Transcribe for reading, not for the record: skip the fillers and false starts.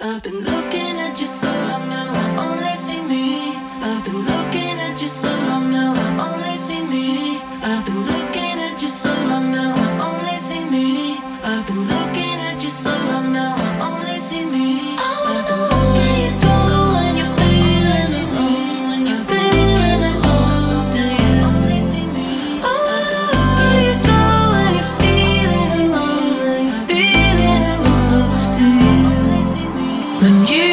I've been looking at you so long now, I only see me. I've been looking at you so long now, I only see me. I've been looking at you so long now, I only see me. I've been looking at you so long now, I only see me. I wanna know where you go when you're feeling alone. When you're feeling alone, do you only see me? I wanna know where you go when you're feeling alone. When you're feeling alone, do you only see me? When you